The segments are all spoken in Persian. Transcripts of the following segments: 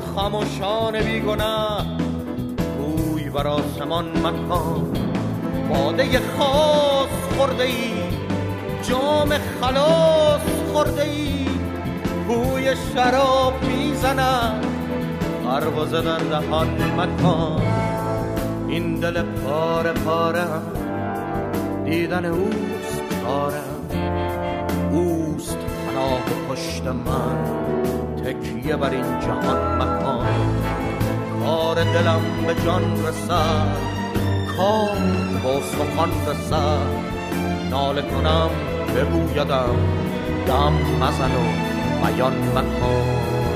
خموشان بیگناه روی بر آسمان مکن. باده خاص خورده ای، جام خلاص خورده ای، بوی شراب میزند، خربزه در دهان مکن. این دل پاره پاره دیدن اوست چارم، اوست پناه و پشت من، تکیه بر این جهان مکن. کار دلم به جان رسد، کار با سخن رسد، ناله کنم بگویدم دم مزن و بیان مکن.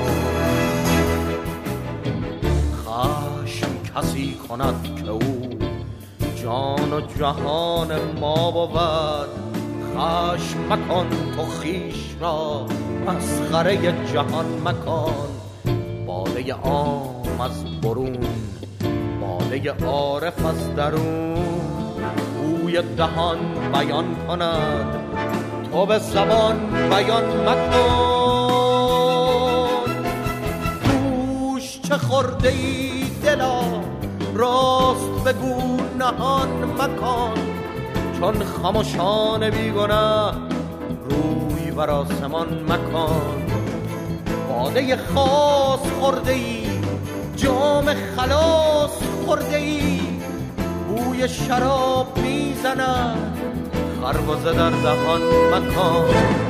خشم کسی کند که او جان و جهان ما بود، خشم مکن تو خویش را، مسخره جهان مکن. باده عام از برون، باده عارف از درون، بوی دهان بیان کند، تو به زبان بیان مکن. گوش چه خورده ای دلا، راست بگو نهان مکن. چون خموشان بیگناه روی بر آسمان مکن. باده خاص خورده ای، جام خلاص خورده ای، بوی شراب میزند، خربزه در دهان مکن.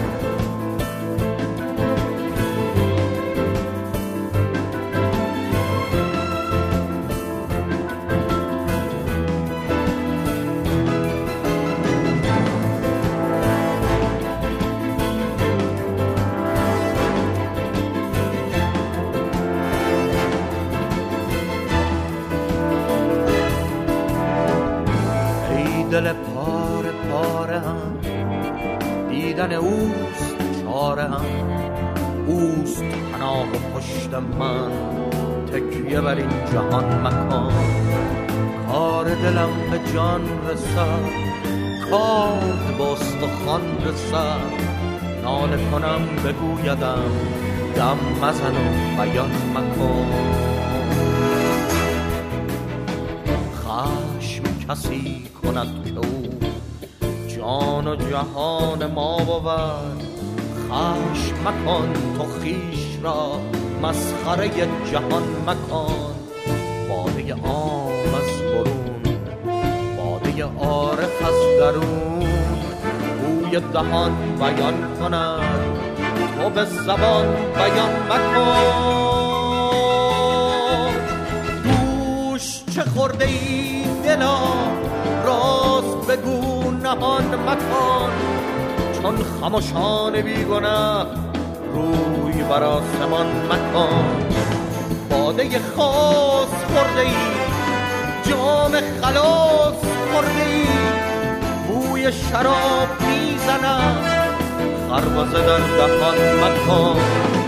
دل پاره پاره هم دیدن اوست چاره هم، اوست پناه و پشت من، تکیه بر این جهان مکن. کار دلم به جان رسد، کار با استخوان رسد، ناله کنم بگویدم دم مزن و بیان مکن. خشم کسی کند که او جان و جهان ما بود، خشم مکن تو خویش را، مسخره جهان مکن. باده عام از برون، باده عارف از درون، بوی دهان بیان کند، تو به زبان بیان مکن. دوش چه خورده ای دلا، راست بگو نهان مکن. چون خموشان بیگناه روی بر آسمان مکن. باده خاص خورده ای، جام خلاص خورده ای، بوی شراب میزند، خربزه در دهان مکن.